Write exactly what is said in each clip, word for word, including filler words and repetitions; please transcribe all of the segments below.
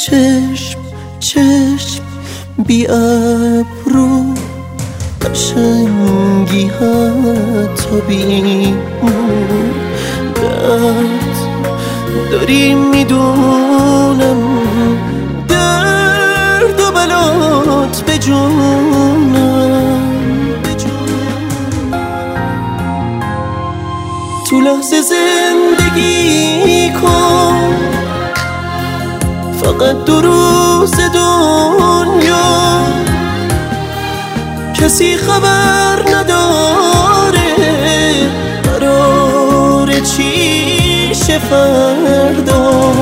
چشم چشم بی ابرو، قشنگی حتی بی مو، درد داری میدونم، درد و بلات به جونم. تو لحظه زندگی کن، فقط دو روز دنیا، کسی خبر نداره قراره چی شه فردا.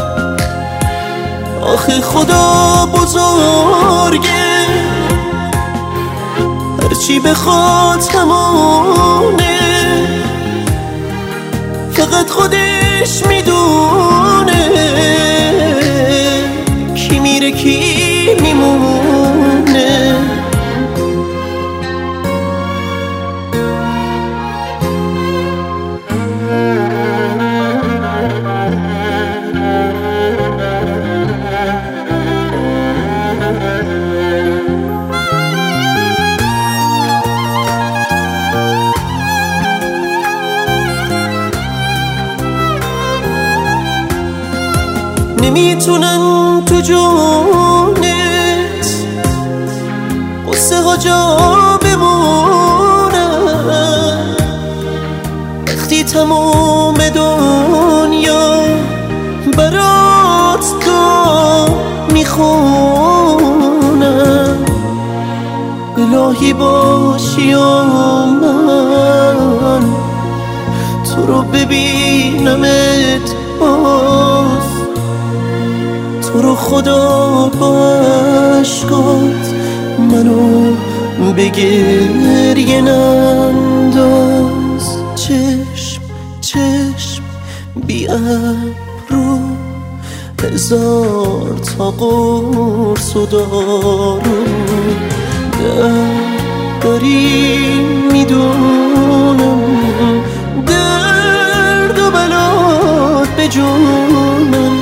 آخه خدا بزرگه، هرچی بخواد همونه، فقط خودش میدونه کی میره کی میمونه. نمیتونن تو جونت قصه ها جا بمونن، وقتی تموم دنیا برات دعا میخونن. الهی باشی و من تو رو ببینمت باز، تو رو خدا با عشقات منو به گریه ننداز. چشم چشم بی ابرو، هزار تا قرص و دارو، درد داری میدونم، درد و بلات به جونم.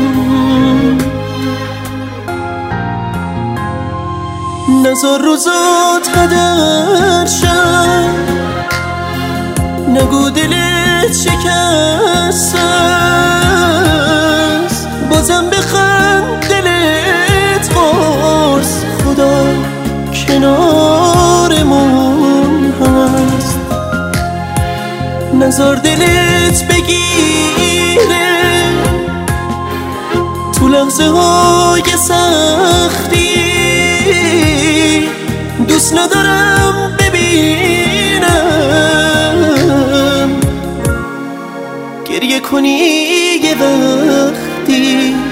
نزار روزات هدر شد، نگو دلت شکست است، بازم بخند دلت قرص، خدا کنارمون هست. نزار دلت بگیره تو لحظه های سختی، دوست ندارم ببینم گریه کنی یه وقتی.